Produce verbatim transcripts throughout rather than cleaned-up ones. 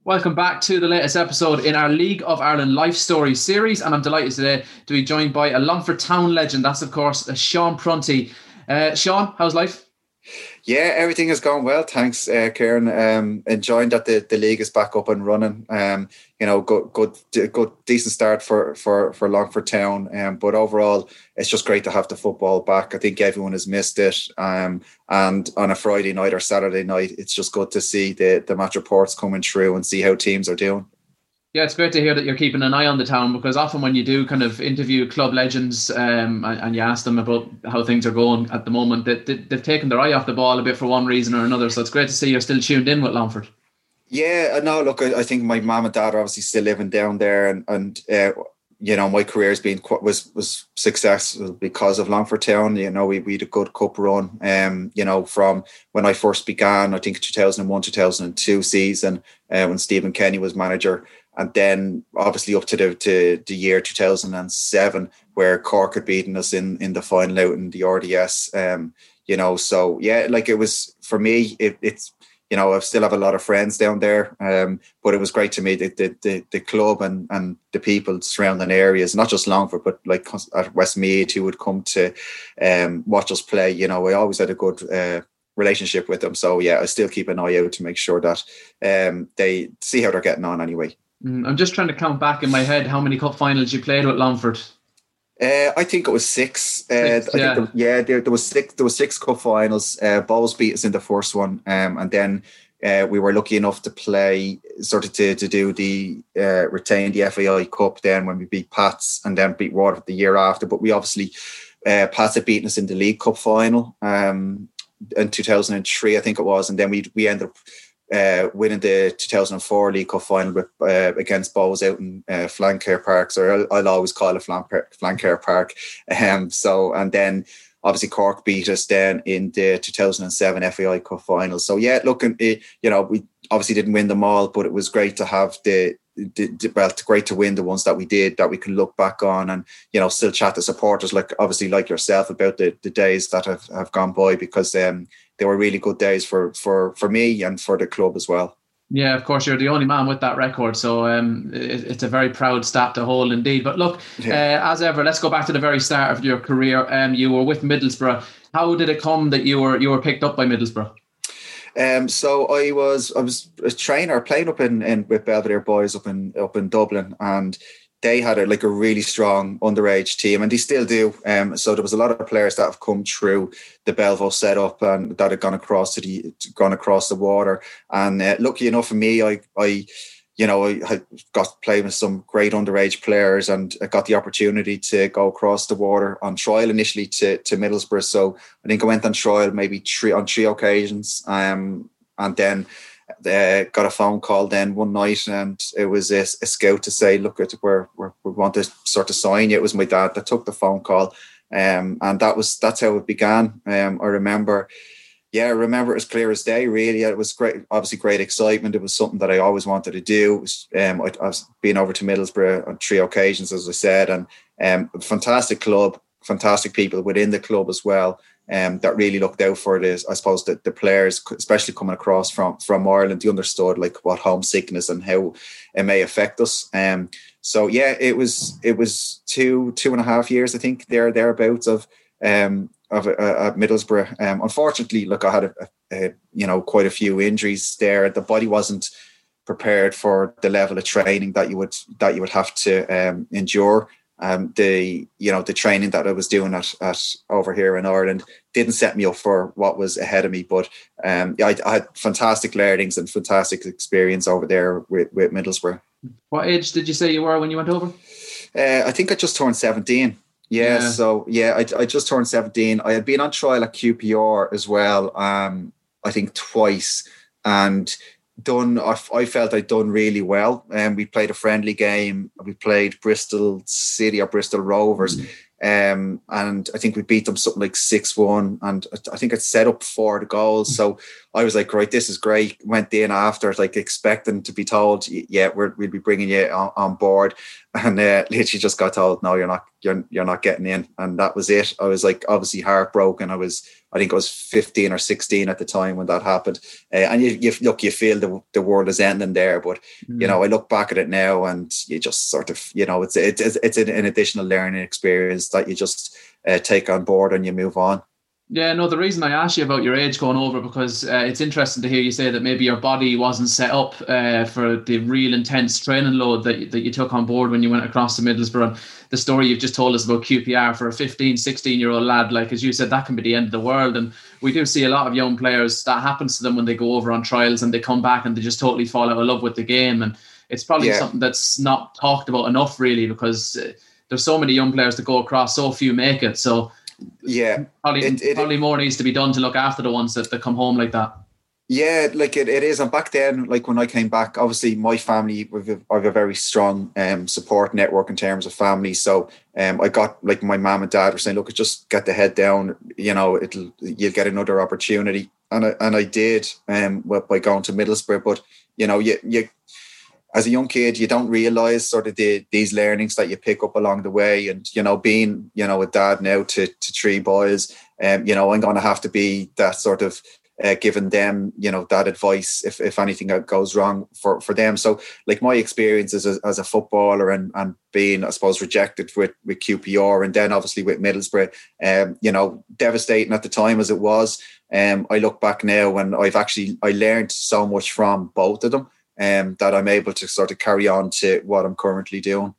Welcome back to the latest episode in our League of Ireland Life Story series, and I'm delighted today to be joined by a Longford Town legend. That's, of course, Sean Prunty. Uh, Sean, how's life? Yeah, everything is going well. Thanks, uh, Kieran. Um, enjoying that the, the league is back up and running. Um, you know, good, good, good, decent start for for for Longford Town. Um, but overall, it's just great to have the football back. I think everyone has missed it. Um, and on a Friday night or Saturday night, it's just good to see the the match reports coming through and see how teams are doing. Yeah, it's great to hear that you're keeping an eye on the town, because often when you do kind of interview club legends um, and, and you ask them about how things are going at the moment, they, they, they've taken their eye off the ball a bit for one reason or another. So it's great to see you're still tuned in with Longford. Yeah, no, look, I, I think my mum and dad are obviously still living down there, and and uh, you know, my career has been was was successful because of Longford Town. You know, we we had a good cup run. Um, you know, from when I first began, I think two thousand one, two thousand two season, uh, when Stephen Kenny was manager. And then obviously up to the to the year two thousand seven, where Cork had beaten us in, in the final out in the R D S. Um, you know, so yeah, like it was for me, it, it's, you know, I still have a lot of friends down there. Um, but it was great to meet the the, the, the club and, and the people surrounding areas, not just Longford, but like at Westmeath, who would come to um, watch us play. You know, I always had a good uh, relationship with them. So yeah, I still keep an eye out to make sure that um, they see how they're getting on anyway. I'm just trying to count back in my head how many cup finals you played with Longford. Uh, I think it was six. six uh, I yeah, think there, yeah there, there was six. There was six cup finals. Uh, Bowls beat us in the first one, um, and then uh, we were lucky enough to play, sort of to to do the uh, retain the F A I Cup. Then when we beat Pats, and then beat Waterford the year after. But we obviously uh, Pats had beaten us in the League Cup final um, in two thousand three, I think it was, and then we we ended up Uh, winning the two thousand four League Cup final with, uh, against Bows out in uh, Flancare Park. So I'll, I'll always call it Flancare Park. Um, so, and then obviously Cork beat us then in the two thousand seven F A I Cup final. So yeah, looking, you know, we obviously didn't win them all, but it was great to have the, the, the well, it's great to win the ones that we did, that we can look back on and, you know, still chat to supporters, like obviously like yourself, about the, the days that have, have gone by, because um, they were really good days for, for, for me and for the club as well. Yeah, of course, you're the only man with that record. So um, it, it's a very proud stat to hold indeed. But look, yeah. uh, as ever, let's go back to the very start of your career. Um, you were with Middlesbrough. How did it come that you were you were picked up by Middlesbrough? Um, so I was I was a trainer playing up in, in with Belvedere Boys up in up in Dublin, and they had a, like a really strong underage team, and they still do. Um, so there was a lot of players that have come through the Belvo setup and that had gone across to the gone across the water. And uh, lucky enough for me, I I you know I had got to play with some great underage players, and I got the opportunity to go across the water on trial initially to to Middlesbrough. So I think I went on trial maybe three on three occasions, um, and then. Uh, got a phone call then one night, and it was a, a scout to say, look, at we're, we're, we want to sort of sign you. It was my dad that took the phone call, um, and that was that's how it began. Um, I remember, yeah, I remember it as clear as day. Really, it was great. Obviously, great excitement. It was something that I always wanted to do. It was, um, I, I've been over to Middlesbrough on three occasions, as I said, and um, fantastic club, fantastic people within the club as well. Um, that really looked out for this. I suppose that the players, especially coming across from from Ireland, they understood like what homesickness and how it may affect us. Um, so yeah, it was it was two two and a half years, I think, there thereabouts of um of uh, at Middlesbrough. Um, unfortunately, look, I had a, a, a you know quite a few injuries there. The body wasn't prepared for the level of training that you would that you would have to um, endure. Um, the you know the training that I was doing at, at over here in Ireland didn't set me up for what was ahead of me. But um, I, I had fantastic learnings and fantastic experience over there with, with Middlesbrough. What age did you say you were when you went over? Uh, I think I just turned seventeen. Yeah, yeah. so yeah, I, I just turned seventeen. I had been on trial at Q P R as well. Um, I think twice, and. Done. I felt I'd done really well, and um, we played a friendly game. We played Bristol City or Bristol Rovers, mm. um, and I think we beat them something like six one. And I think I'd set up four goals, so I was like, "Right, this is great." Went in after, like expecting to be told, "Yeah, we're, we'll be bringing you on, on board," and uh, literally just got told, "No, you're not. You're you're not getting in," and that was it. I was like, obviously heartbroken. I was. I think I was fifteen or sixteen at the time when that happened. Uh, and you, you look, you feel the, the world is ending there. But, mm. you know, I look back at it now and you just sort of, you know, it's, it's, it's an additional learning experience that you just uh, take on board and you move on. Yeah, no, the reason I asked you about your age going over, because uh, it's interesting to hear you say that maybe your body wasn't set up uh, for the real intense training load that, that you took on board when you went across to Middlesbrough. And the story you've just told us about Q P R for a fifteen, sixteen year old lad, like as you said, that can be the end of the world. And we do see a lot of young players, that happens to them when they go over on trials and they come back and they just totally fall out of love with the game. And it's probably yeah. something that's not talked about enough, really, because uh, there's so many young players that go across, so few make it. So yeah, probably, it, it, probably more needs to be done to look after the ones that, that come home like that. Yeah, like it, it is. And back then, like when I came back, obviously my family, we have a very strong um, support network in terms of family. So um, I got, like my mum and dad were saying, look, just get the head down, you know, it'll, you'll get another opportunity. And I, and I did um, by going to Middlesbrough. But, you know, you, you, as a young kid, you don't realise sort of the, these learnings that you pick up along the way. And, you know, being, you know, a dad now to, to three boys, um, you know, I'm going to have to be that sort of uh, giving them, you know, that advice if, if anything goes wrong for, for them. So like my experiences as, as a footballer and, and being, I suppose, rejected with, with Q P R and then obviously with Middlesbrough, um, you know, devastating at the time as it was. Um, I look back now and I've actually, I learned so much from both of them. Um, that I'm able to sort of carry on to what I'm currently doing.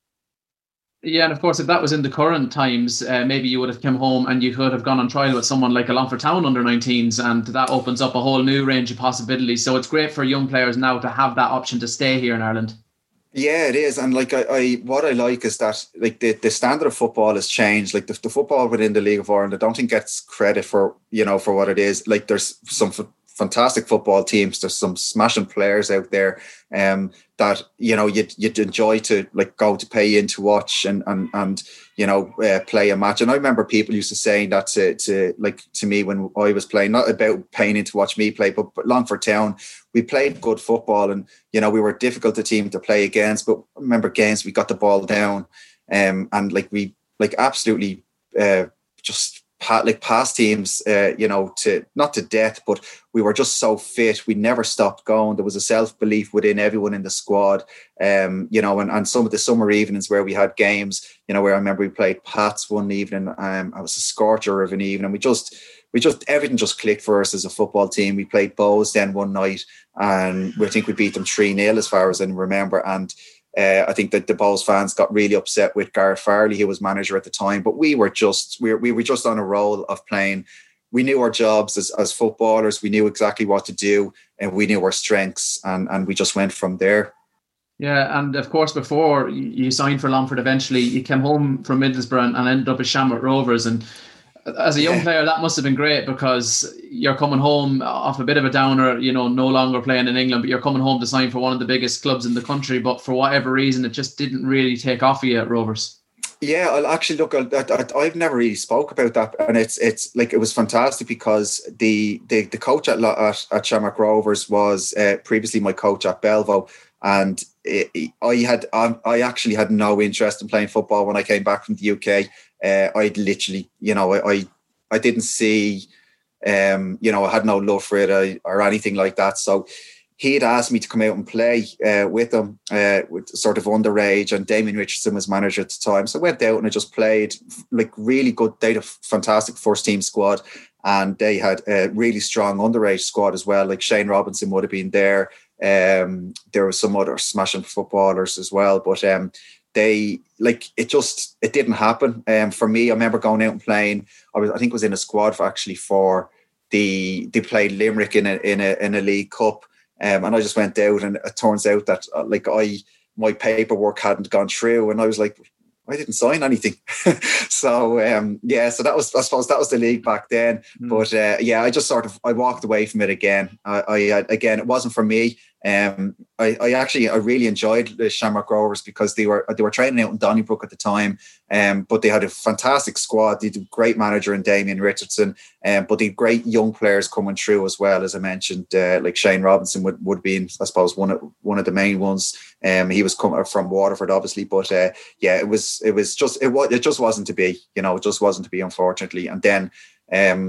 Yeah, and of course, if that was in the current times, uh, maybe you would have come home and you could have gone on trial with someone like a Longford Town under nineteens, and that opens up a whole new range of possibilities. So it's great for young players now to have that option to stay here in Ireland. Yeah, it is. And like I, I what I like is that like the, the standard of football has changed. Like the, the football within the League of Ireland, I don't think gets credit for, you know, for what it is. Like there's some fantastic football teams. There's some smashing players out there um, that, you know, you'd, you'd enjoy to like go to pay in to watch and, and, and you know, uh, play a match. And I remember people used to saying that to, to like to me when I was playing, not about paying in to watch me play, but, but Longford Town, we played good football and, you know, we were a difficult team to play against, but I remember games we got the ball down um, and like we like absolutely uh, just like past teams, uh, you know, to not to death, but we were just so fit. We never stopped going. There was a self-belief within everyone in the squad, um, you know, and, and some of the summer evenings where we had games, you know, where I remember we played Pats one evening. Um, I was a scorcher of an evening. We just, we just, everything just clicked for us as a football team. We played Bows then one night and we think we beat them three nil as far as I remember. And Uh, I think that the Bows fans got really upset with Gareth Farley, who was manager at the time. But we were just we were, we were just on a roll of playing. We knew our jobs as, as footballers. We knew exactly what to do, and we knew our strengths, and, and we just went from there. Yeah, and of course, before you signed for Longford, eventually you came home from Middlesbrough and ended up at Shamrock Rovers. And as a young yeah. player, that must have been great because you're coming home off a bit of a downer, you know, no longer playing in England, but you're coming home to sign for one of the biggest clubs in the country. But for whatever reason, it just didn't really take off for you at Rovers. Yeah, I'll actually look. I, I, I've never really spoke about that, and it's it's like it was fantastic because the the, the coach at, at at Shamrock Rovers was uh, previously my coach at Belvo, and it, I had um, I actually had no interest in playing football when I came back from the U K. Uh, I literally, you know, I, I I didn't see, um, you know, I had no love for it or, or anything like that. So he had asked me to come out and play uh, with him, uh, with sort of underage, and Damien Richardson was manager at the time. So I went out and I just played like really good. They had a fantastic first team squad, and they had a really strong underage squad as well. Like Shane Robinson would have been there. Um, there were some other smashing footballers as well, but um, they like it just it didn't happen. Um, for me, I remember going out and playing. I was I think it was in a squad for actually for the they played Limerick in a in a in a League Cup. Um, and I just went out, and it turns out that uh, like I, my paperwork hadn't gone through, and I was like, I didn't sign anything. so um, yeah, so that was, I suppose that was the league back then. Mm. But uh, yeah, I just sort of, I walked away from it again. I, I again, it wasn't for me. Um, I, I actually, I really enjoyed the Shamrock Rovers because they were they were training out in Donnybrook at the time, um, but they had a fantastic squad. They had a great manager in Damien Richardson, um, but they had great young players coming through as well. As I mentioned, uh, like Shane Robinson would would be, I suppose, one of one of the main ones. Um, he was coming from Waterford, obviously, but uh, yeah, it was it was just it was it just wasn't to be. You know, it just wasn't to be, unfortunately. And then. Um,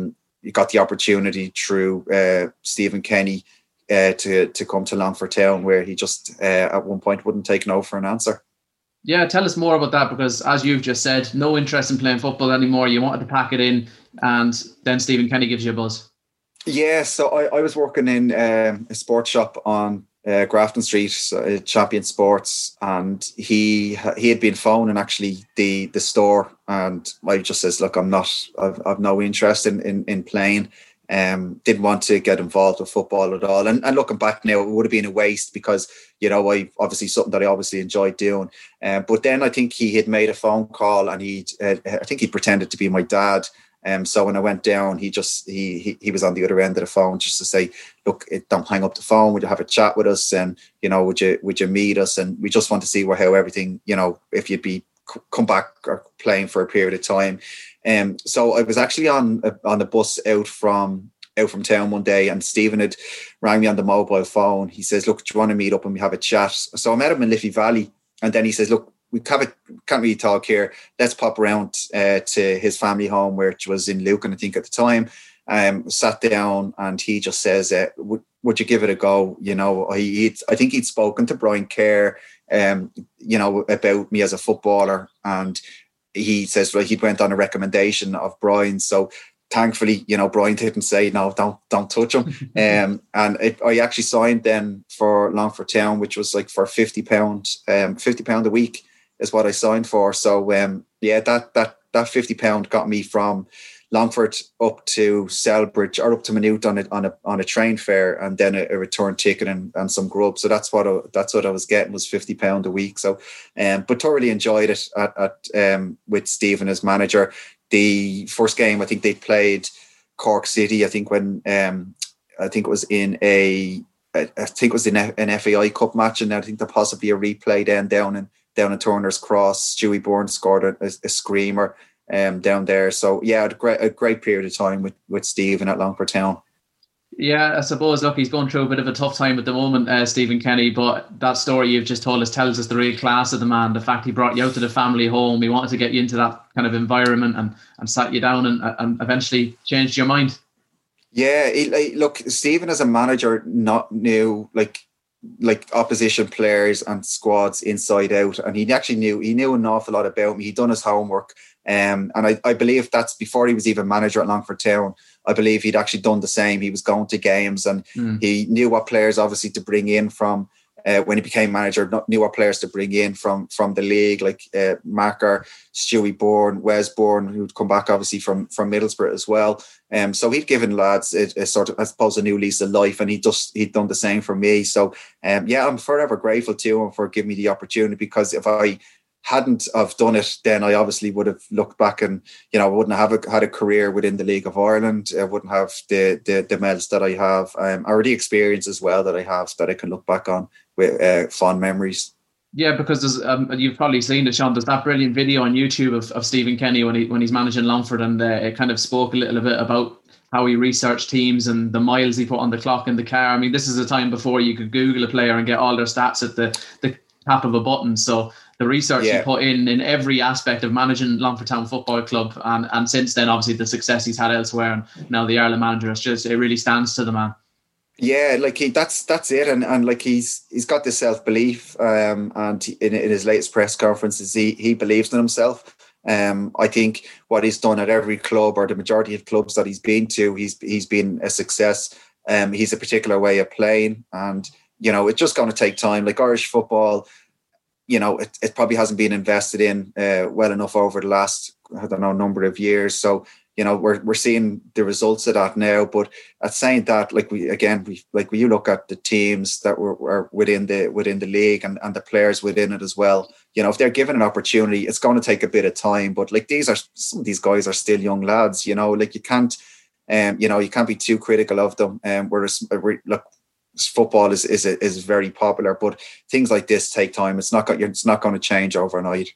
you got the opportunity through uh, Stephen Kenny uh, to to come to Longford Town, where he just uh, at one point wouldn't take no for an answer. Yeah, tell us more about that, because as you've just said, no interest in playing football anymore. You wanted to pack it in, and then Stephen Kenny gives you a buzz. Yeah, so I, I was working in um, a sports shop on uh, Grafton Street, uh, Champion Sports, and he he had been phoning actually the the store, and I just says, look, I'm not, I've, I've no interest in in, in playing. Um, didn't want to get involved with football at all. And, and looking back now, it would have been a waste because, you know, I obviously something that I obviously enjoyed doing. Um, but then I think he had made a phone call, and he, uh, I think he pretended to be my dad. Um, so when I went down, he just he, he he was on the other end of the phone just to say, look, don't hang up the phone. Would you have a chat with us? And, you know, would you would you meet us? And we just want to see where how everything, you know, if you'd be come back or playing for a period of time. Um, so I was actually on a, on a bus out from out from town one day, and Stephen had rang me on the mobile phone. He says, look, do you want to meet up and we have a chat? So I met him in Liffey Valley, and then he says, look, we can't, can't really talk here. Let's pop around uh, to his family home, which was in Lucan, I think, at the time. Um, sat down, and he just says, uh, would, would you give it a go? You know, he, I think he'd spoken to Brian Kerr, um, you know, about me as a footballer, and he says, well, he went on a recommendation of Brian. So thankfully, you know, Brian didn't say, no, don't don't touch him. um, and it, I actually signed then for Longford Town, which was like for fifty pounds, um, fifty pounds a week is what I signed for. So um, yeah, that that that fifty pounds got me from Longford up to Selbridge or up to Maynooth on a on a on a train fare, and then a, a return ticket and, and some grub. So that's what I, that's what I was getting, was fifty pounds a week. So, um, but thoroughly enjoyed it at, at um with Stephen as manager. The first game I think they played Cork City. I think when um I think it was in a I think it was in a, an F A I Cup match, and I think there possibly a replay then down in down in Turner's Cross. Stewie Bourne scored a, a, a screamer um, down there. So yeah, a great a great period of time with with Stephen at Longford Town. Yeah, I suppose, look, he's going through a bit of a tough time at the moment, uh, Stephen Kenny, but that story you've just told us tells us the real class of the man. The fact he brought you out to the family home, he wanted to get you into that kind of environment, and, and sat you down and, and eventually changed your mind. Yeah, he, like, look, Stephen as a manager not knew like like opposition players and squads inside out, and he actually knew he knew an awful lot about me. He'd done his homework, um, and I, I believe that's before he was even manager at Longford Town. I believe he'd actually done the same. He was going to games, and mm. he knew what players obviously to bring in from uh, when he became manager, knew what players to bring in from from the league, like uh, Marker, Stewie Bourne, Wes Bourne, who'd come back obviously from from Middlesbrough as well. Um, so he'd given lads a, a sort of, I suppose, a new lease of life, and he just he'd done the same for me. So um, yeah, I'm forever grateful to him for giving me the opportunity, because if I hadn't have done it, then I obviously would have looked back and, you know, I wouldn't have a, had a career within the League of Ireland. I wouldn't have the the, the medals that I have, um, or the experience as well that I have, so that I can look back on with uh, fond memories. Yeah, because there's, um, you've probably seen it, Sean. There's that brilliant video on YouTube of, of Stephen Kenny when he when he's managing Longford, and uh, it kind of spoke a little bit about how he researched teams and the miles he put on the clock in the car. I mean, this is a time before you could Google a player and get all their stats at the, the tap of a button. So the research yeah. he put in in every aspect of managing Longford Town Football Club, and, and since then, obviously, the success he's had elsewhere, and now the Ireland manager, it's just, it really stands to the man. Yeah, like he, that's that's it, and and like he's he's got this self belief, um, and he, in in his latest press conferences, he he believes in himself. Um, I think what he's done at every club, or the majority of clubs that he's been to, he's he's been a success. Um, he's a particular way of playing, and you know, it's just going to take time. Like Irish football, you know, it, it probably hasn't been invested in uh, well enough over the last, I don't know, number of years. So, you know, we're we're seeing the results of that now. But at saying that, like we again, we like when you look at the teams that were, were within the within the league, and, and the players within it as well, you know, if they're given an opportunity, it's going to take a bit of time. But like these are some of these guys are still young lads, you know, like you can't, um, you know, you can't be too critical of them. Um, whereas look, football is is is very popular, but things like this take time. It's not got it's not going to change overnight.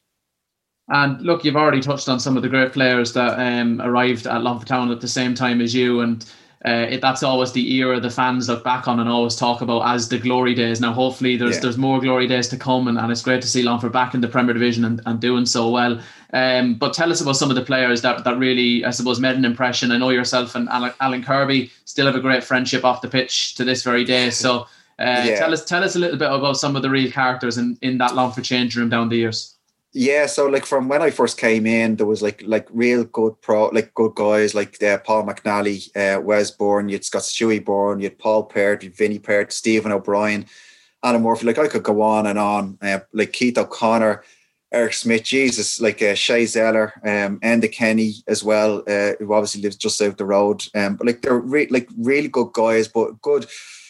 And look, you've already touched on some of the great players that um, arrived at Longford Town at the same time as you, and uh, it, that's always the era the fans look back on and always talk about as the glory days. Now, hopefully, there's yeah. there's more glory days to come, and, and it's great to see Longford back in the Premier Division and, and doing so well. Um, but tell us about some of the players that, that really, I suppose, made an impression. I know yourself and Alan, Alan Kirby still have a great friendship off the pitch to this very day. So uh, yeah. tell us tell us a little bit about some of the real characters in, in that Longford change room down the years. Yeah, so like from when I first came in, there was like like real good pro, like good guys like uh, Paul McNally, uh, Wes Bourne, you'd got Stewie Bourne, you'd Paul Peart, you'd Vinnie Peart, Stephen O'Brien, Alan Murphy. Like I could go on and on. Uh, like Keith O'Connor, Eric Smith, Jesus, like uh, Shay Zeller, um, Enda Kenny as well, uh, who obviously lives just out the road. Um, but like they're re- like really good guys, but good.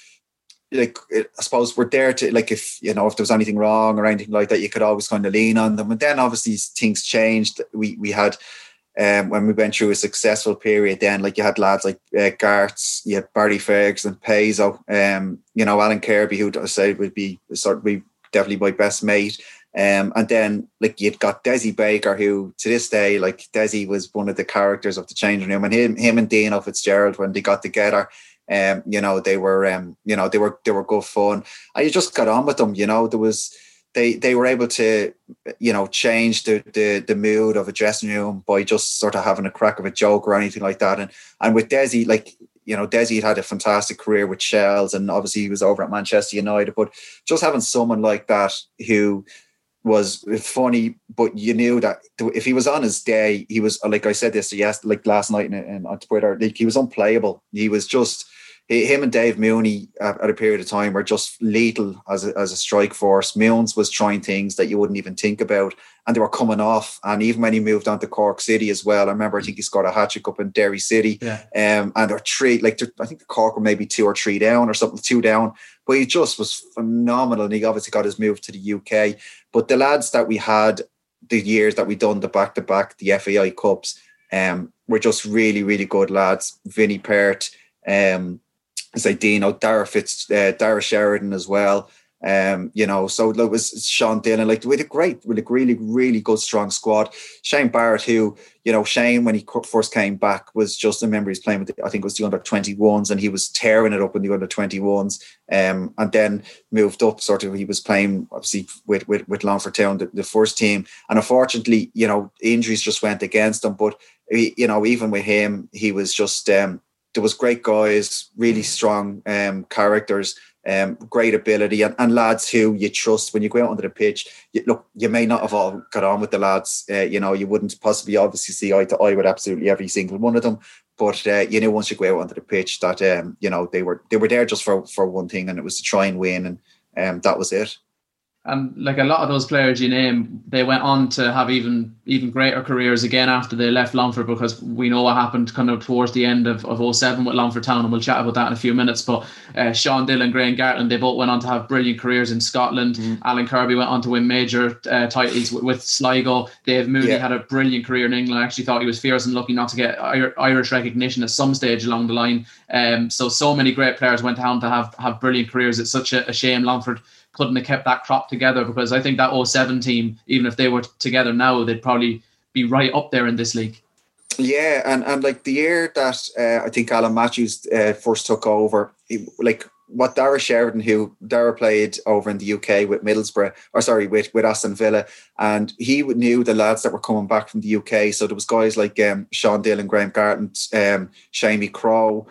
Like I suppose we're there to, like, if you know if there was anything wrong or anything like that, you could always kind of lean on them. And then obviously things changed. We we had um, when we went through a successful period. Then like you had lads like uh, Garts, you had Barry Ferguson, Paizo, um, you know Alan Kirby, who I say would be sort of be definitely my best mate. Um, and then like you'd got Desi Baker, who to this day, like Desi was one of the characters of the changing room, and him him and Dino Fitzgerald, when they got together. Um, you know, they were, um, you know, they were, they were good fun. And you just got on with them. You know, there was, they, they were able to, you know, change the, the, the mood of a dressing room by just sort of having a crack of a joke or anything like that. And, and with Desi, like, you know, Desi had had a fantastic career with Shells, and obviously he was over at Manchester United, but just having someone like that who was funny, but you knew that if he was on his day, he was, like I said this yes, like last night in, in on Twitter, like he was unplayable. He was just, him and Dave Mooney at a period of time were just lethal as a, as a strike force. Moons was trying things that you wouldn't even think about, and they were coming off. And even when he moved on to Cork City as well, I remember I think he scored a hat trick up in Derry City. Yeah. Um, and they're three, like I think the Cork were maybe two or three down or something, two down. But he just was phenomenal, and he obviously got his move to the U K. But the lads that we had, the years that we done the back to back, the F A I Cups, um, were just really, really good lads. Vinnie Peart, um. It's like Dino, Dara Fitz, uh, Dara Sheridan as well. Um, you know, so it was Sean Dillon. Like we had a great, with a really, really good, strong squad. Shane Barrett, who, you know, Shane when he first came back was just, I remember he's playing with, the, I think it was the under twenty-ones, and he was tearing it up in the under twenty-ones. Um, and then moved up. Sort of, he was playing obviously with with, with Longford Town, the, the first team. And unfortunately, you know, injuries just went against him. But you know, even with him, he was just. Um, There was great guys, really strong um, characters, um, great ability, and, and lads who you trust when you go out onto the pitch. You, look, you may not have all got on with the lads. Uh, you know, you wouldn't possibly obviously see eye to eye with absolutely every single one of them. But uh, you know, once you go out onto the pitch, that um, you know they were they were there just for for one thing, and it was to try and win, and um, that was it. And like a lot of those players you name, they went on to have even even greater careers again after they left Longford, because we know what happened kind of towards the end of, of oh seven with Longford Town, and we'll chat about that in a few minutes. But uh, Sean Dillon, Graham Gartland, they both went on to have brilliant careers in Scotland. Mm-hmm. Alan Kirby went on to win major uh, titles with, with Sligo. Dave Mooney yeah. had a brilliant career in England. I actually thought he was fierce and lucky not to get Irish recognition at some stage along the line. Um, so, so many great players went on to have, have brilliant careers. It's such a, a shame Longford couldn't have kept that crop together, because I think that oh seven team, even if they were together now, they'd probably be right up there in this league. Yeah, and, and like the year that uh, I think Alan Matthews uh, first took over, he, like what Dara Sheridan, who Dara played over in the U K with Middlesbrough, or sorry, with, with Aston Villa, and he knew the lads that were coming back from the U K. So there was guys like um, Sean Dillon, Graham Gartland, um, Shamey Crow,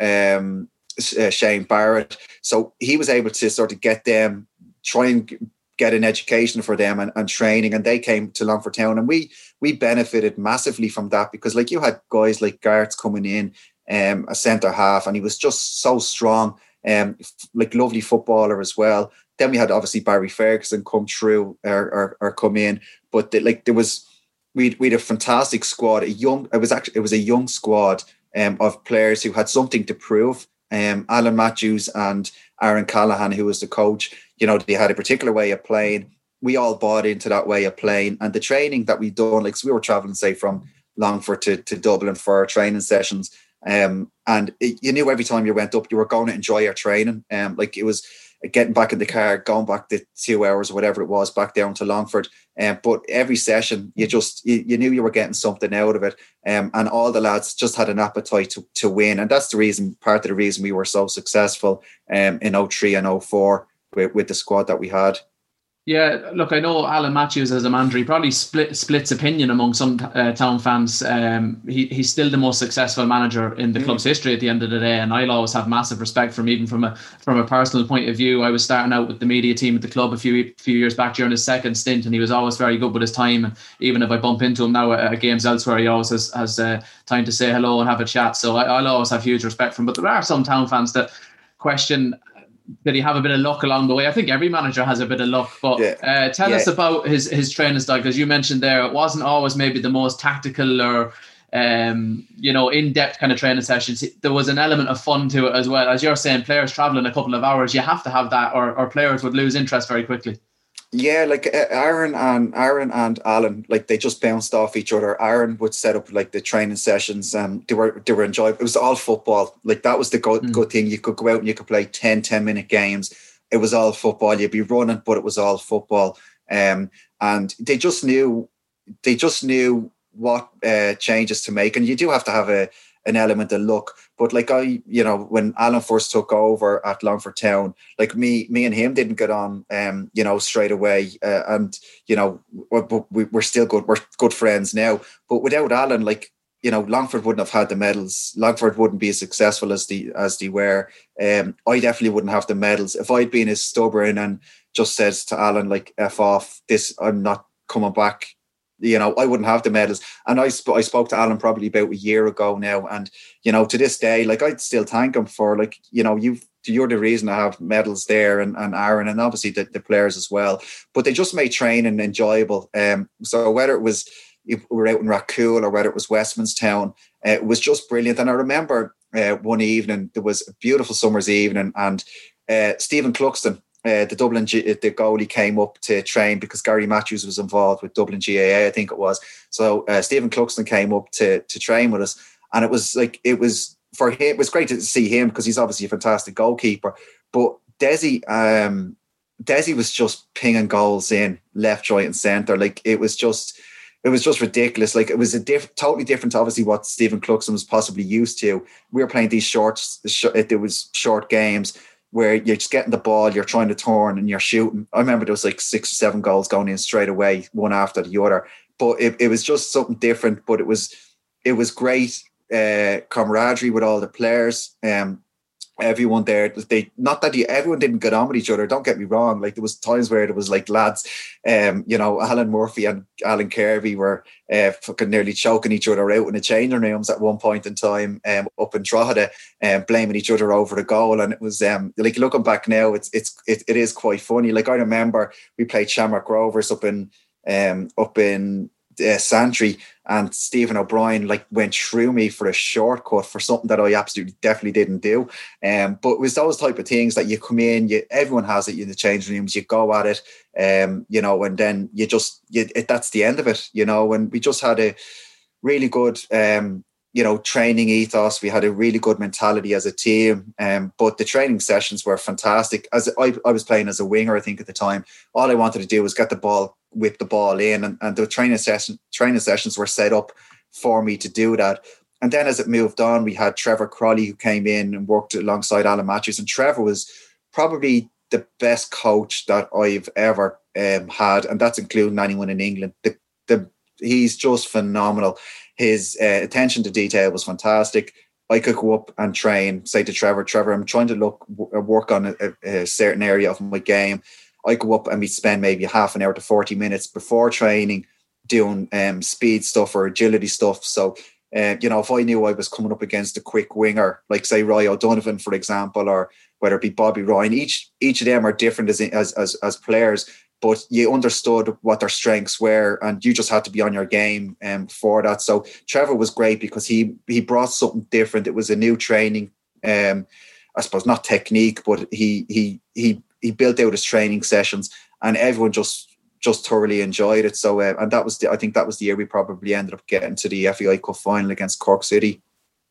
um, uh, Shane Barrett. So he was able to sort of get them, try and get an education for them and, and training, and they came to Longford Town, and we we benefited massively from that, because like you had guys like Garts coming in, um, a centre half, and he was just so strong, um, like lovely footballer as well. Then we had obviously Barry Ferguson come through or, or, or come in, but the, like there was we we had a fantastic squad, a young it was actually it was a young squad um, of players who had something to prove. Um, Alan Matthews and Aaron Callahan, who was the coach, you know, they had a particular way of playing. We all bought into that way of playing, and the training that we done, like so we were traveling, say, from Longford to, to Dublin for our training sessions, um, and it, you knew every time you went up, you were going to enjoy your training. Um, like it was, getting back in the car, going back the two hours or whatever it was, back down to Longford. Um, but every session, you just you, you knew you were getting something out of it, um, and all the lads just had an appetite to, to win, and that's the reason, part of the reason we were so successful um, in oh three and oh four with, with the squad that we had. Yeah, look, I know Alan Matthews as a manager, he probably split, splits opinion among some uh, Town fans. Um, he, he's still the most successful manager in the mm. club's history at the end of the day, and I'll always have massive respect for him, even from a from a personal point of view. I was starting out with the media team at the club a few few years back during his second stint, and he was always very good with his time. And even if I bump into him now at, at games elsewhere, he always has, has uh, time to say hello and have a chat. So I, I'll always have huge respect for him. But there are some Town fans that question, did he have a bit of luck along the way? I think every manager has a bit of luck, but yeah. uh, tell yeah. us about his his training style, because you mentioned there it wasn't always maybe the most tactical or um, you know in-depth kind of training sessions. There was an element of fun to it as well. As you're saying, players travelling a couple of hours, you have to have that, or, or players would lose interest very quickly. Yeah, like uh, Aaron and Aaron and Alan, like they just bounced off each other. Aaron would set up like the training sessions, and they were they were enjoyable. It was all football. Like that was the good mm. good thing. You could go out and you could play ten, ten minute games. It was all football. You'd be running, but it was all football. Um, and they just knew they just knew what uh, changes to make. And you do have to have a an element of luck. But like I, you know, when Alan first took over at Longford Town, like me, me and him didn't get on, um, you know, straight away. Uh, and, you know, we, we're still good. We're good friends now. But without Alan, like, you know, Longford wouldn't have had the medals. Longford wouldn't be as successful as the as they were. Um, I definitely wouldn't have the medals. If I'd been as stubborn and just said to Alan, like, F off, this, I'm not coming back, you know, I wouldn't have the medals. And I, sp- I spoke to Alan probably about a year ago now. And, you know, to this day, like, I'd still thank him for, like, you know, you've, you're the reason I have medals there, and, and Aaron, and obviously the, the players as well. But they just made training enjoyable. Um, so whether it was, if we were out in Rathcoole or whether it was Westmanstown, uh, it was just brilliant. And I remember uh, one evening, there was a beautiful summer's evening, and uh, Stephen Cluxton, Uh, the Dublin G- the goalie, came up to train because Gary Matthews was involved with Dublin G A A, I think it was. So uh, Stephen Cluxton came up to to train with us, and it was like it was for him. It was great to see him because he's obviously a fantastic goalkeeper. But Desi, um, Desi was just pinging goals in left, right, and centre. Like it was just, it was just ridiculous. Like it was a diff- totally different, to obviously what Stephen Cluxton was possibly used to. We were playing these short, sh- it was short games where you're just getting the ball, you're trying to turn and you're shooting. I remember there was like six or seven goals going in straight away, one after the other. But it, it was just something different. But it was it was great uh, camaraderie with all the players. Um, everyone there, they not that you, everyone didn't get on with each other. Don't get me wrong. Like there was times where there was like lads, um, you know, Alan Murphy and Alan Kirby were uh, fucking nearly choking each other out in the changing rooms at one point in time, um, up in Drogheda, um, blaming each other over the goal. And it was um, like looking back now, it's it's it, it is quite funny. Like I remember we played Shamrock Rovers up in um up in uh, Santry, and Stephen O'Brien like went through me for a shortcut for something that I absolutely definitely didn't do. Um, but it was those type of things that you come in, you everyone has it in the changing rooms, you go at it, um, you know, and then you just you, it, that's the end of it, you know. And we just had a really good um you know, training ethos. We had a really good mentality as a team. Um, but the training sessions were fantastic. As I, I was playing as a winger, I think at the time, all I wanted to do was get the ball, whip the ball in, and, and the training session training sessions were set up for me to do that. And then as it moved on, we had Trevor Crowley, who came in and worked alongside Alan Matthews. And Trevor was probably the best coach that I've ever um, had, and that's including anyone in England. The, the he's just phenomenal. His uh, attention to detail was fantastic. I could go up and train, say to Trevor, Trevor, I'm trying to look work on a, a certain area of my game. I go up and we spend maybe half an hour to forty minutes before training doing um, speed stuff or agility stuff. So, uh, you know, if I knew I was coming up against a quick winger, like say Roy O'Donovan, for example, or whether it be Bobby Ryan, each each of them are different as as as, as players. But you understood what their strengths were, and you just had to be on your game um, for that. So Trevor was great because he he brought something different. It was a new training, um, I suppose not technique, but he he he he built out his training sessions, and everyone just just thoroughly enjoyed it. So uh, and that was the, I think that was the year we probably ended up getting to the F A I Cup final against Cork City.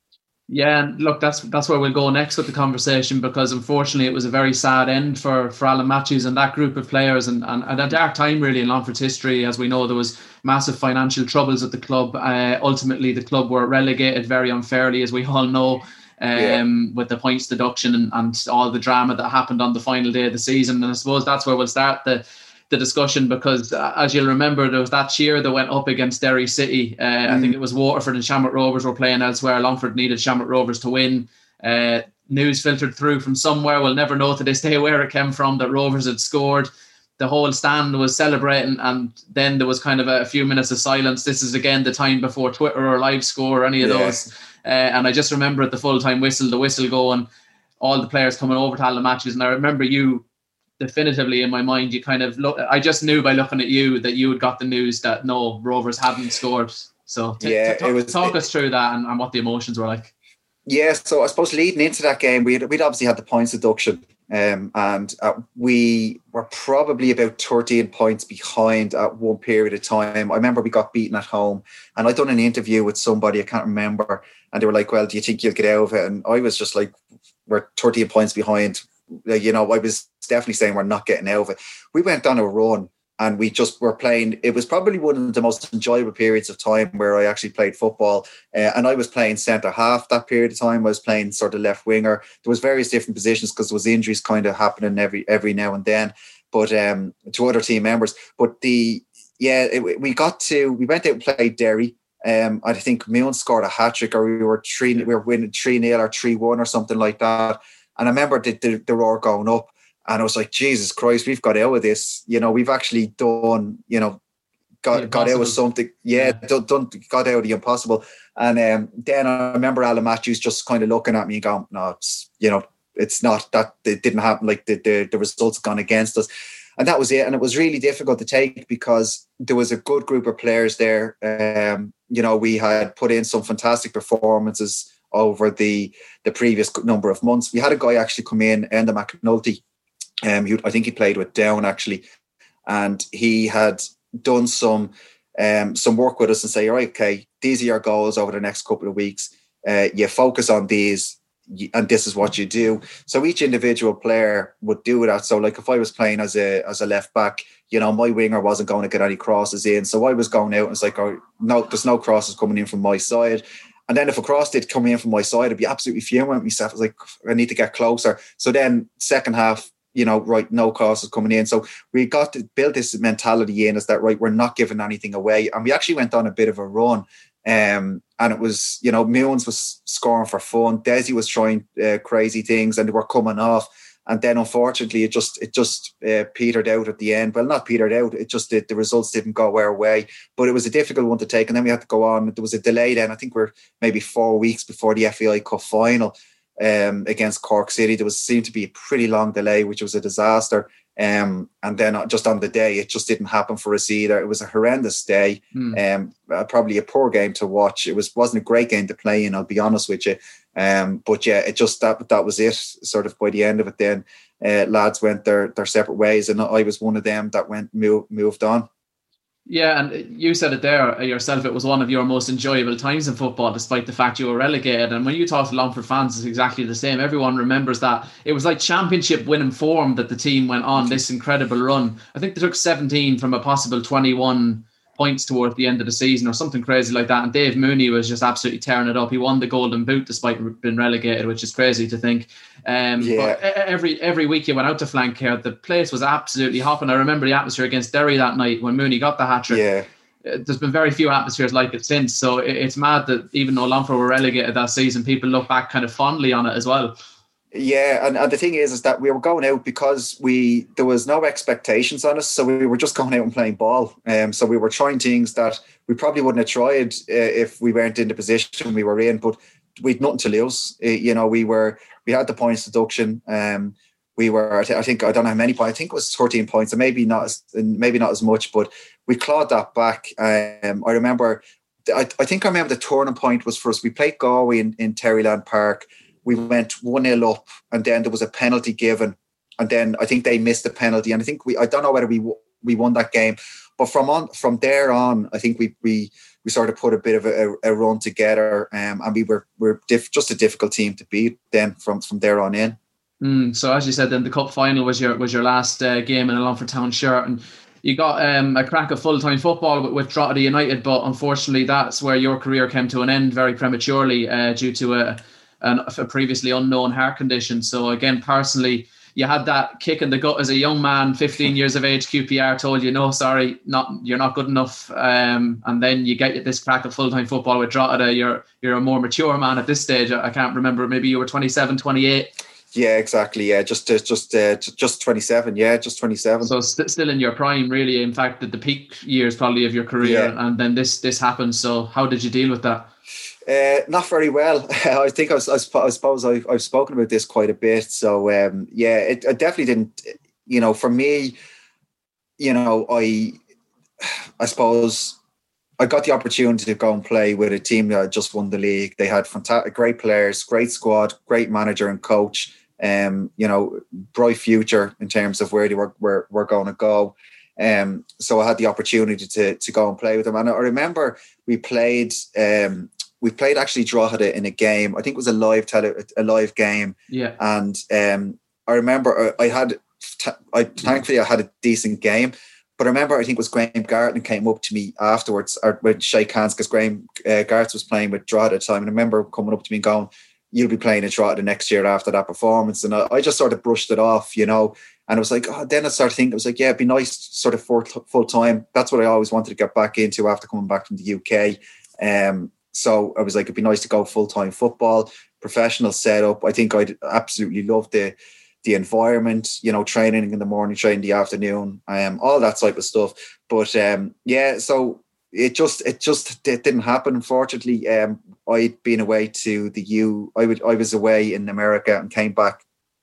Yeah, and look, that's that's where we'll go next with the conversation, because unfortunately it was a very sad end for, for Alan Matthews and that group of players, and, and, and a dark time really in Longford's history. As we know, there was massive financial troubles at the club. Uh, ultimately, the club were relegated very unfairly, as we all know, um, yeah. with the points deduction and, and all the drama that happened on the final day of the season. And I suppose that's where we'll start the the discussion, because uh, as you'll remember, there was that cheer that went up against Derry City. Uh, mm. I think it was Waterford and Shamrock Rovers were playing elsewhere. Longford needed Shamrock Rovers to win. Uh, news filtered through from somewhere, we'll never know to this day where it came from, that Rovers had scored. The whole stand was celebrating, and then there was kind of a, a few minutes of silence. This is again the time before Twitter or Live Score or any of yeah. those. Uh, and I just remember at the full-time whistle, the whistle going, all the players coming over to Alan Matthews. And I remember you definitively in my mind, you kind of look, I just knew by looking at you that you had got the news that no, Rovers hadn't scored. So t- yeah, t- t- it was, talk it, us through that and, and what the emotions were like. Yeah, so I suppose leading into that game, we'd, we'd obviously had the points deduction, um, and uh, we were probably about thirteen points behind at one period of time. I remember we got beaten at home, and I'd done an interview with somebody, I can't remember, and they were like, well, do you think you'll get out of it? And I was just like, we're thirteen points behind. You know, I was definitely saying we're not getting out of it. We went on a run, and we just were playing. It was probably one of the most enjoyable periods of time where I actually played football. Uh, and I was playing centre half that period of time. I was playing sort of left winger. There was various different positions because there was injuries kind of happening every every now and then, but um, to other team members. But the yeah, it, we got to we went out and played Derry. Um, I think Moon scored a hat trick, or we were three we were winning three nil or three one or something like that. And I remember the, the, the roar going up, and I was like, Jesus Christ, we've got out of this. You know, we've actually done, you know, got got out of something. Yeah, yeah. Done, done, got out of the impossible. And um, then I remember Alan Matthews just kind of looking at me and going, no, it's, you know, it's not that, it didn't happen. Like the, the, the results gone against us. And that was it. And it was really difficult to take because there was a good group of players there. Um, you know, we had put in some fantastic performances over the the previous number of months. We had a guy actually come in, Enda McNulty. Um, he, I think he played with Down actually, and he had done some um, some work with us and say, all right, okay, these are your goals over the next couple of weeks. Uh, you focus on these, and this is what you do. So each individual player would do that. So like if I was playing as a as a left back, you know, my winger wasn't going to get any crosses in. So I was going out and it's like, oh, no, there's no crosses coming in from my side. And then if a cross did come in from my side, I'd be absolutely fuming with myself. I was like, I need to get closer. So then second half, you know, right, no crosses coming in. So we got to build this mentality in, is that, right, we're not giving anything away. And we actually went on a bit of a run. Um, and it was, you know, Moons was scoring for fun. Desi was trying uh, crazy things and they were coming off. And then unfortunately, it just it just uh, petered out at the end. Well, not petered out. It just did, the results didn't go our way. But it was a difficult one to take. And then we had to go on. There was a delay then. I think we're maybe four weeks before the F A I Cup final um, against Cork City. There was seemed to be a pretty long delay, which was a disaster. Um, and then just on the day, it just didn't happen for us either. It was a horrendous day. Mm. Um, uh, probably a poor game to watch. It was wasn't a great game to play in, I'll be honest with you. Um, but yeah, it just that that was it. Sort of by the end of it, then uh, lads went their their separate ways, and I was one of them that went move, moved on. Yeah, and you said it there yourself. It was one of your most enjoyable times in football, despite the fact you were relegated. And when you talk to Longford fans, it's exactly the same. Everyone remembers that it was like championship winning form that the team went on this incredible run. I think they took seventeen from a possible twenty-one points towards the end of the season or something crazy like that. And Dave Mooney was just absolutely tearing it up. He won the Golden Boot despite being relegated, which is crazy to think. Um, yeah. But every every week you went out to Flancare, the place was absolutely hopping. I remember the atmosphere against Derry that night when Mooney got the hat-trick. Yeah. There's been very few atmospheres like it since. So it's mad that even though Longford were relegated that season, people look back kind of fondly on it as well. Yeah, and, and the thing is, is that we were going out because we there was no expectations on us, so we were just going out and playing ball. Um, so we were trying things that we probably wouldn't have tried uh, if we weren't in the position we were in. But we'd nothing to lose. Uh, you know, we were we had the points deduction. Um, we were, I think, I don't know how many points. I think it was thirteen points, and maybe not, as, maybe not as much. But we clawed that back. Um, I remember, I, I think I remember the turning point was for us. We played Galway in, in Terryland Park. We went one nil up, and then there was a penalty given, and then I think they missed the penalty, and I think we I don't know whether we we won that game, but from on from there on, I think we we we sort of put a bit of a, a run together, um, and we were were diff, just a difficult team to beat. Then from from there on in. Mm, so as you said, then the cup final was your was your last uh, game in a Longford Town shirt, and you got um, a crack of full time football with, with Drogheda United, but unfortunately that's where your career came to an end very prematurely uh, due to a, an, a previously unknown heart condition. So again, personally, you had that kick in the gut as a young man, fifteen years of age. Q P R told you, no, sorry, not you're not good enough. Um, and then you get this crack of full time football with Drogheda. You're you're a more mature man at this stage. I can't remember. Maybe you were twenty-seven, twenty-eight. Yeah, exactly. Yeah, just uh, just uh, just twenty-seven. Yeah, just twenty-seven. So st- still in your prime, really. In fact, the, the peak years probably of your career, yeah. And then this this happened. So how did you deal with that? Uh, not very well. I think I, was, I, I suppose I've, I've spoken about this quite a bit. So um, yeah, it, it definitely didn't. You know, for me, you know, I I suppose I got the opportunity to go and play with a team that had just won the league. They had fantastic, great players, great squad, great manager and coach. Um, you know, bright future in terms of where they were were, were going to go. Um, so I had the opportunity to to go and play with them. And I remember we played. Um, We played actually Drogheda in a game. I think it was a live tele, a live game. Yeah. And um, I remember I had, I thankfully I had a decent game. But I remember I think it was Graham Garton came up to me afterwards, or would shake hands because Graham uh, Garton was playing with Drogheda at the time. And I remember coming up to me and going, "You'll be playing in Drogheda next year after that performance." And I, I just sort of brushed it off, you know. And I was like, oh, then I started thinking, I was like, yeah, it'd be nice, sort of full, full time. That's what I always wanted to get back into after coming back from the U K. Um. So I was like, it'd be nice to go full-time football, professional setup. I think I'd absolutely love the the environment, you know, training in the morning, training in the afternoon, um, all that type of stuff. But um, yeah, so it just it just it didn't happen, unfortunately. Um, I'd been away to the U. I would I was away in America and came back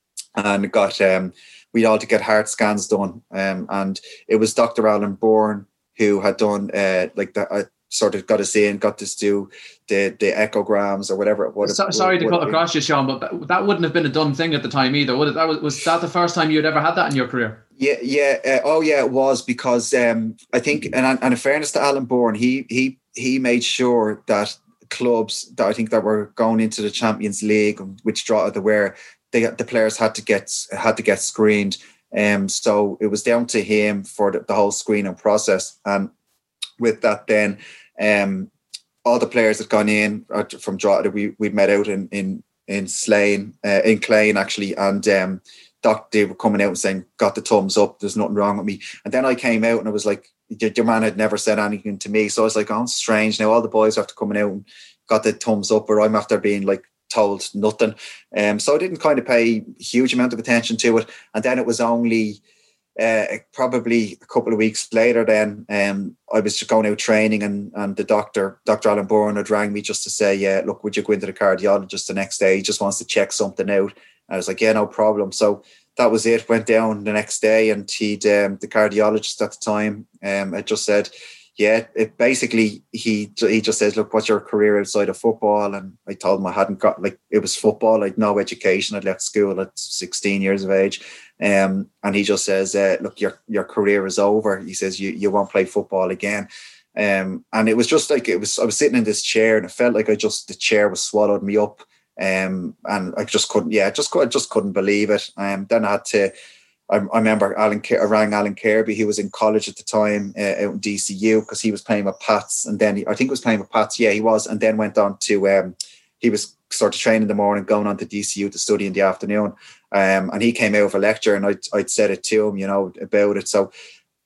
and got um, we all to get heart scans done. Um, and it was Doctor Alan Bourne who had done uh, like the. Uh, sort of got us in, got us do the the echograms or whatever it was. So, sorry to cut across you, Sean, but that, that wouldn't have been a done thing at the time either, would it? That was, was that the first time you had ever had that in your career? Yeah, yeah. Uh, oh, yeah, it was because um, I think, and, and in fairness to Alan Bourne, he he he made sure that clubs that I think that were going into the Champions League, which Drogheda were, they the players had to get had to get screened. Um, so it was down to him for the, the whole screening process, and with that then. Um, all the players that gone in from Drogheda, we we met out in in in Slane, uh, in Clane actually, and um, Doc they were coming out and saying, "Got the thumbs up. There's nothing wrong with me." And then I came out and I was like, "Your man had never said anything to me," so I was like, "Oh, strange." Now all the boys are after coming out and got the thumbs up, or I'm after being like told nothing. Um, so I didn't kind of pay a huge amount of attention to it, and then it was only. Uh, probably a couple of weeks later then um, I was going out training and, and the doctor, Doctor Alan Bourne had rang me just to say, yeah, look, would you go into the cardiologist the next day? He just wants to check something out. And I was like, yeah, no problem. So that was it. Went down the next day and he'd, um, the cardiologist at the time um, had just said, yeah, it basically, he he just says, look, what's your career outside of football? And I told him I hadn't got, like, it was football. I'd no education. I'd left school at sixteen years of age. Um, and he just says, uh, look, your your career is over. He says, you you won't play football again. Um, and it was just like, it was, I was sitting in this chair and it felt like I just, the chair was swallowed me up. Um, and I just couldn't, yeah, just, I just couldn't believe it. Um, then I had to, I, I remember Alan, I rang Alan Kirby. He was in college at the time uh, out in D C U because he was playing with Pats. And then he, I think he was playing with Pats. Yeah, he was. And then went on to, um, he was sort of training in the morning, going on to D C U to study in the afternoon. Um, and he came out with a lecture and I'd, I'd said it to him, you know, about it. So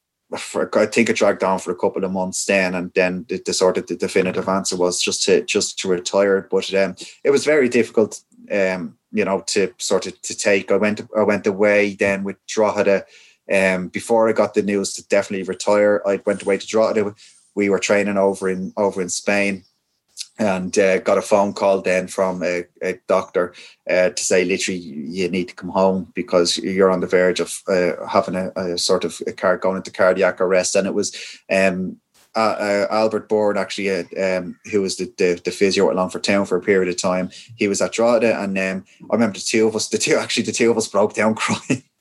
for, I think it dragged on for a couple of months then. And then the, the sort of the definitive answer was just to, just to retire. But um, it was very difficult, um, you know, to sort of to take. I went, I went away then with Drogheda. Um, before I got the news to definitely retire, I went away to Drogheda. We were training over in, over in Spain. And uh, got a phone call then from a, a doctor uh, to say, literally, you need to come home because you're on the verge of uh, having a, a sort of a car going into cardiac arrest. And it was um, uh, uh, Albert Bourne, actually, uh, um, who was the, the, the physio at Longford Town for a period of time. He was at Drogheda, and um, I remember the two of us, the two actually, the two of us broke down crying.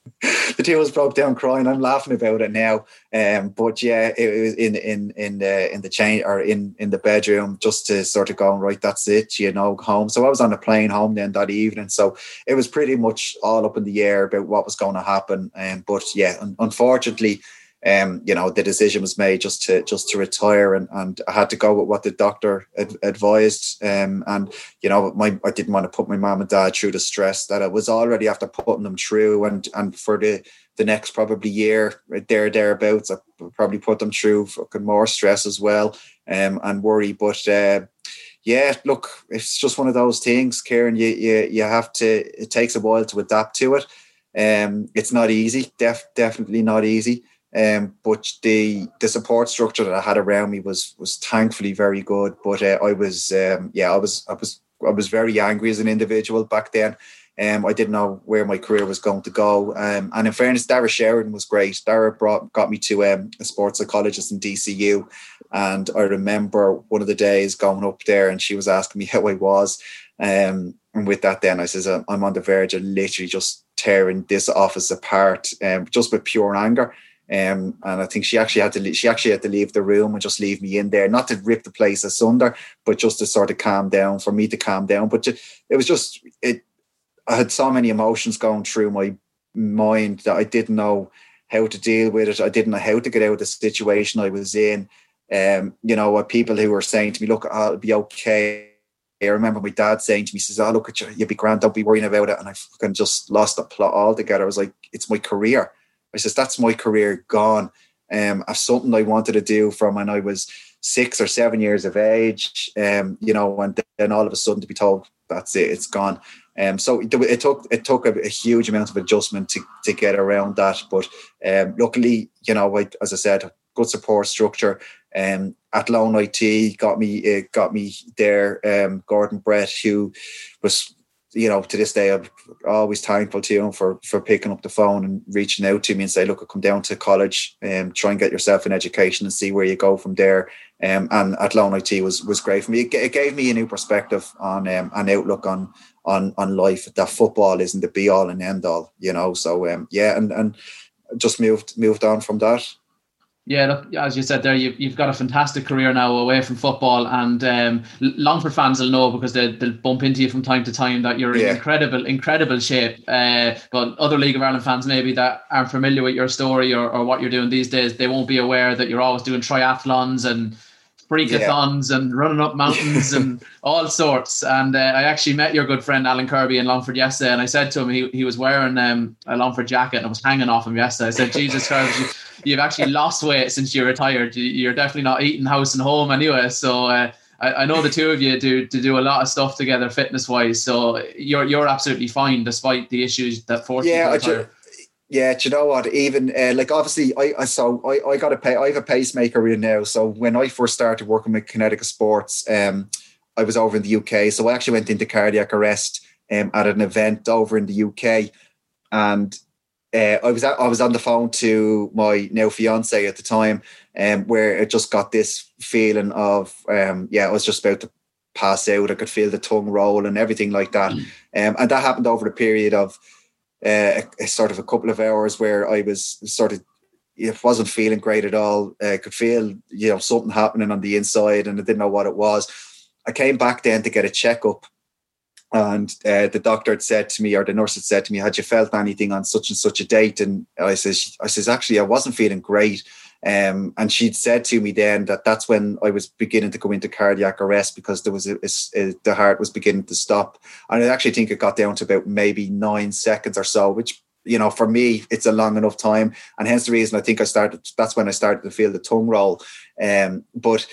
the two of us broke down crying. I'm laughing about it now. Um, but yeah, it was in in in the in the chain or in in the bedroom, just to sort of go, right, that's it, you know, home. So I was on a plane home then that evening. So it was pretty much all up in the air about what was going to happen. Um, but yeah, un- unfortunately, um, you know, the decision was made just to just to retire, and, and I had to go with what the doctor ad- advised. Um, and you know, my I didn't want to put my mum and dad through the stress that I was already after putting them through, and and for the the next probably year there thereabouts, I probably put them through fucking more stress as well, um, and worry. But uh, yeah, look, it's just one of those things, Kieran. You you you have to. It takes a while to adapt to it. Um, it's not easy. Def, definitely not easy. Um, but the the support structure that I had around me was was thankfully very good. But uh, I was um, yeah, I was I was I was very angry as an individual back then. Um, I didn't know where my career was going to go. Um, and in fairness, Dara Sheridan was great. Dara brought got me to um, a sports psychologist in D C U, and I remember one of the days going up there, and she was asking me how I was. Um, and with that, then I says, I'm on the verge of literally just tearing this office apart, um, just with pure anger. Um, and I think she actually had to leave, she actually had to leave the room and just leave me in there, not to rip the place asunder, but just to sort of calm down, for me to calm down. But it was just it. I had so many emotions going through my mind that I didn't know how to deal with it. I didn't know how to get out of the situation I was in. Um, you know, people who were saying to me, "Look, I'll be okay." I remember my dad saying to me, he says, "Oh, look at you, you'll be grand, don't be worrying about it." And I fucking just lost the plot altogether. I was like, it's my career. I says, that's my career gone. Um, I've something I wanted to do from when I was six or seven years of age, um, you know, and then all of a sudden to be told that's it, it's gone. Um, so it, it took it took a, a huge amount of adjustment to to get around that. But um, luckily, you know, I, as I said, good support structure. Um, Athlone I T got me uh, got me there. Um, Gordon Brett, who was, you know, to this day, I'm always thankful to him for, for picking up the phone and reaching out to me and say, look, I'll come down to college and um, try and get yourself an education and see where you go from there. Um, and Athlone I T was was great for me. It, it gave me a new perspective on um, an outlook on on on life, that football isn't the be all and end all, you know. So um, yeah, and and just moved moved on from that. Yeah, look, as you said there, you've, you've got a fantastic career now away from football, and um, Longford fans will know because they, they'll bump into you from time to time that you're yeah. in incredible, incredible shape. Uh, but other League of Ireland fans maybe that aren't familiar with your story or, or what you're doing these days, they won't be aware that you're always doing triathlons and freakathons yeah. and running up mountains and all sorts. And uh, I actually met your good friend Alan Kirby in Longford yesterday, and I said to him, he, he was wearing um, a Longford jacket and it was hanging off him yesterday. I said, Jesus Christ, you, you've actually lost weight since you retired. You, you're definitely not eating house and home anyway. So uh, I, I know the two of you do to do a lot of stuff together fitness wise. So you're you're absolutely fine despite the issues that forced yeah, you to retire. Yeah, do you know what? Even uh, like obviously, I, I so I, I got a pay. I have a pacemaker in now. So when I first started working with Connecticut Sports, um, I was over in the U K. So I actually went into cardiac arrest um, at an event over in the U K, and uh, I was at, I was on the phone to my now fiance at the time, um, where it just got this feeling of um, yeah, I was just about to pass out. I could feel the tongue roll and everything like that, mm. um, and that happened over a period of. Uh, a, a sort of a couple of hours where I was sort of, it wasn't feeling great at all. I uh, could feel, you know, something happening on the inside and I didn't know what it was. I came back then to get a checkup, and uh, the doctor had said to me, or the nurse had said to me, had you felt anything on such and such a date? And I says, I says, actually, I wasn't feeling great. Um, and she'd said to me then that that's when I was beginning to go into cardiac arrest because there was a, a, a, the heart was beginning to stop. And I actually think it got down to about maybe nine seconds or so, which, you know, for me, it's a long enough time. And hence the reason I think I started, that's when I started to feel the tongue roll. Um, but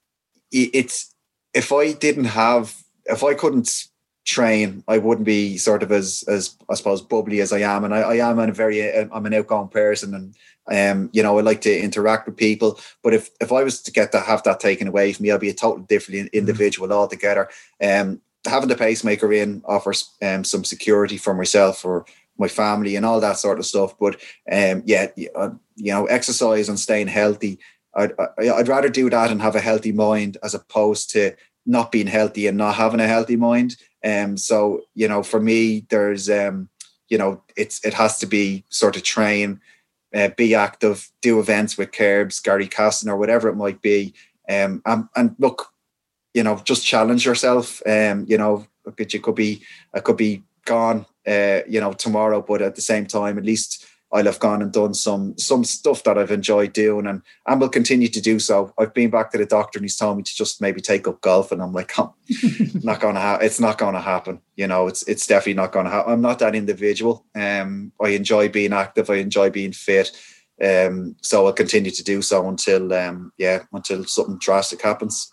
it's, if I didn't have, if I couldn't train, I wouldn't be sort of as, as I suppose, bubbly as I am. And I, I am a very, I'm an outgoing person, and Um, you know, I like to interact with people, but if, if I was to get to have that taken away from me, I'd be a totally different individual mm-hmm. altogether. Um, having the pacemaker in offers um, some security for myself or my family and all that sort of stuff. But um, yeah, you know, exercise and staying healthy, I'd, I'd rather do that and have a healthy mind as opposed to not being healthy and not having a healthy mind. Um, so, you know, for me, there's, um, you know, it's it has to be sort of train, uh, be active, do events with Kerbs, Gary Caston, or whatever it might be. Um, and, and look, you know, just challenge yourself. Um, you know, look, you could be, I could be gone, uh, you know, tomorrow, but at the same time, at least I'll have gone and done some some stuff that I've enjoyed doing, and and will continue to do so. I've been back to the doctor and he's told me to just maybe take up golf, and I'm like, oh, not gonna ha- it's not gonna happen. You know, it's it's definitely not gonna happen. I'm not that individual. Um, I enjoy being active. I enjoy being fit. Um, so I'll continue to do so until um, yeah, until something drastic happens.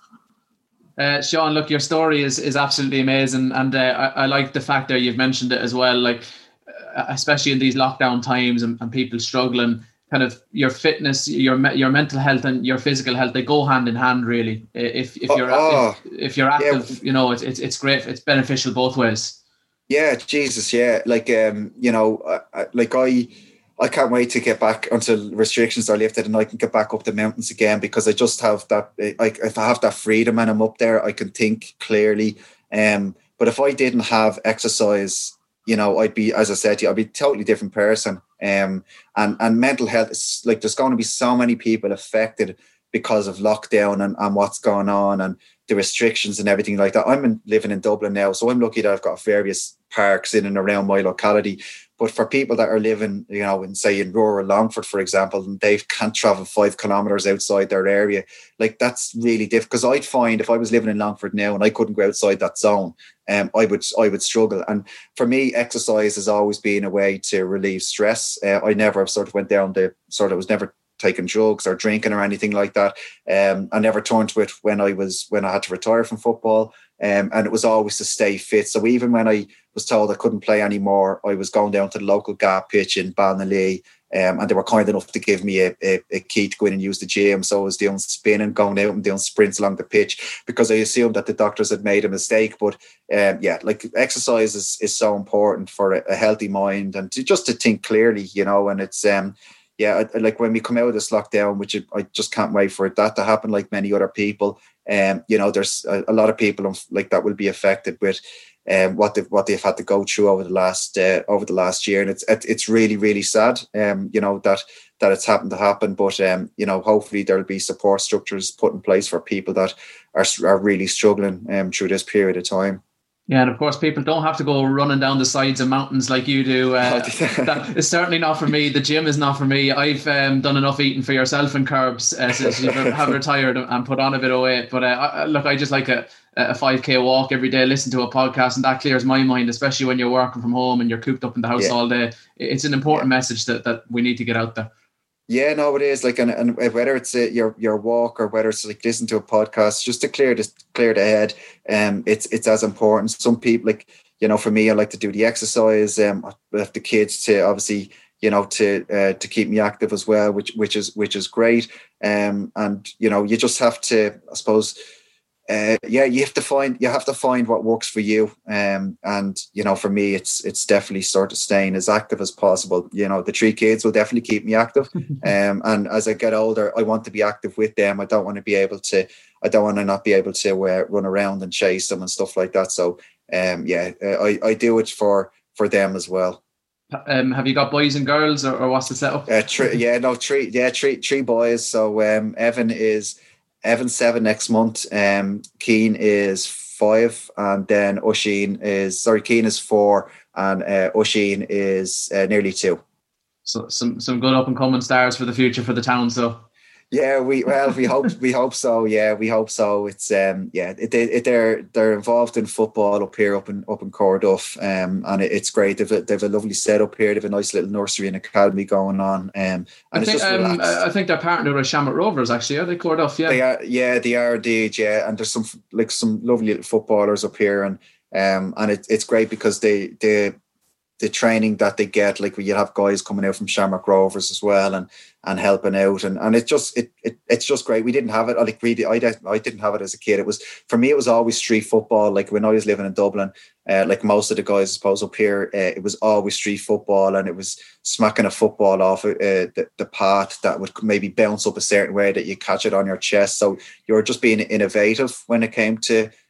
Uh, Sean, look, your story is is absolutely amazing, and uh, I, I like the fact that you've mentioned it as well. Like, uh, especially in these lockdown times and, and people struggling, kind of your fitness, your your mental health, and your physical health, they go hand in hand. Really, if if you're oh, if, if you're active, yeah. you know, it's it's it's great. It's beneficial both ways. Yeah, Jesus, yeah. Like um, you know, I, like I. I can't wait to get back until restrictions are lifted and I can get back up the mountains again, because I just have that, like, if I have that freedom and I'm up there, I can think clearly. Um, but if I didn't have exercise, you know, I'd be, as I said to you, I'd be a totally different person. Um, and, and mental health, is like, there's going to be so many people affected because of lockdown and, and what's going on and the restrictions and everything like that. I'm in, living in Dublin now, so I'm lucky that I've got various parks in and around my locality. But for people that are living, you know, in say in rural Longford, for example, and they can't travel five kilometres outside their area, like that's really difficult. Because I'd find if I was living in Longford now and I couldn't go outside that zone, um, I would I would struggle. And for me, exercise has always been a way to relieve stress. Uh, I never sort of went down the sort of was never taking drugs or drinking or anything like that. Um, I never turned to it when I was when I had to retire from football. Um, and it was always to stay fit. So even when I was told I couldn't play anymore, I was going down to the local G A P pitch in Ballinallee, um, and they were kind enough to give me a, a, a key to go in and use the gym. So I was doing spinning, going out and doing sprints along the pitch, because I assumed that the doctors had made a mistake. But um, yeah, like exercise is, is so important for a, a healthy mind and to, just to think clearly, you know, and it's... um. Yeah, like when we come out of this lockdown, which I just can't wait for that to happen, like many other people. Um, you know, there's a, a lot of people like that will be affected with um, what they've what they've had to go through over the last uh, over the last year, and it's it's really really sad. Um, you know that that it's happened to happen, but um, you know, hopefully there'll be support structures put in place for people that are are really struggling um through this period of time. Yeah, and of course, people don't have to go running down the sides of mountains like you do. Uh, that is certainly not for me. The gym is not for me. I've um, done enough eating for yourself and Kerbs uh, since you have retired and put on a bit of weight. But uh, look, I just like a, a five K walk every day, listen to a podcast, and that clears my mind, especially when you're working from home and you're cooped up in the house yeah. all day. It's an important yeah. message that, that we need to get out there. Yeah, no, it is like, and, and whether it's a, your your walk or whether it's like listen to a podcast, just to clear this, clear the head. Um, it's it's as important. Some people, like, you know, for me, I like to do the exercise. Um, I have the kids to obviously, you know, to uh, to keep me active as well, which which is which is great. Um, and you know, you just have to, I suppose. Uh, yeah, you have to find you have to find what works for you. Um, and you know, for me, it's it's definitely sort of staying as active as possible. You know, the three kids will definitely keep me active. Um, and as I get older, I want to be active with them. I don't want to be able to. I don't want to not be able to uh, run around and chase them and stuff like that. So, um, yeah, uh, I I do it for for them as well. Um, have you got boys and girls, or, or what's the setup? Uh, three, yeah, no, three, yeah, three, three boys. So, um, Evan is. Evan's seven next month. Um, Keane is five, and then Oisin is sorry. Keane is four, and uh, Oisin is uh, nearly two. So some some good up and coming stars for the future for the town. So yeah, we well we hope we hope so. Yeah, we hope so. It's um yeah, it, it, they're they're involved in football up here up in up in Corduff, um, and it, it's great. They've a, they've a lovely setup here. They've a nice little nursery and academy going on. Um, and I think it's just um, I think they're partnered with Shamrock Rovers. Actually, are they Corduff? Yeah, they are. Yeah, they are indeed. Yeah, and there's some like some lovely little footballers up here, and um, and it, it's great because they they. the training that they get, like you have guys coming out from Shamrock Rovers as well and and helping out, and and it just it, it it's just great. We didn't have it like we I I didn't have it as a kid. It was for me it was always street football. Like when I was living in Dublin, uh, like most of the guys I suppose up here, uh, it was always street football, and it was smacking a football off uh, the, the path that would maybe bounce up a certain way that you catch it on your chest. So you were just being innovative when it came to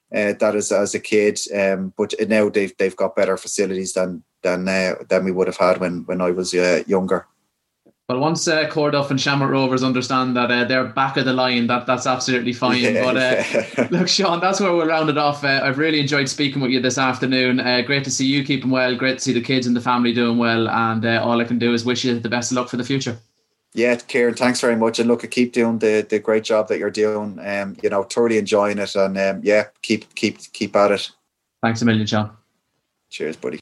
uh, that as as a kid. Um, but now they've they've got better facilities than than uh, than we would have had when when I was uh, younger. Well, once uh, Corduff and Shamrock Rovers understand that uh, they're back of the line, that that's absolutely fine. Yeah, but uh, yeah. Look, Sean, that's where we'll round it off. Uh, I've really enjoyed speaking with you this afternoon. Uh, great to see you keeping well. Great to see the kids and the family doing well. And uh, all I can do is wish you the best of luck for the future. Yeah, Kieran, thanks very much. And look, keep doing the, the great job that you're doing. Um, you know, thoroughly enjoying it. And um, yeah, keep keep keep at it. Thanks a million, Sean. Cheers, buddy.